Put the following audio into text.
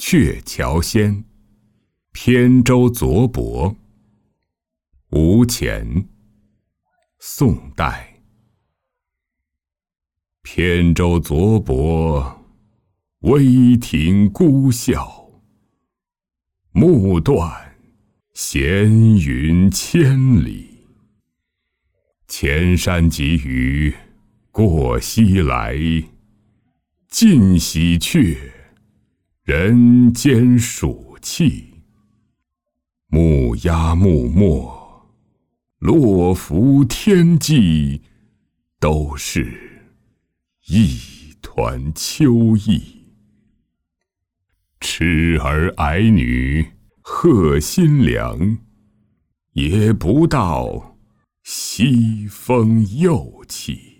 鹊桥仙，扁舟左伯。吴前，宋代。扁舟左伯，微亭孤啸。暮断闲云千里。千山急雨过西来，尽喜鹊，人间暑气。木鸦木没，落拂天际，都是一团秋意。痴儿矮女贺新娘，也不到西风又起。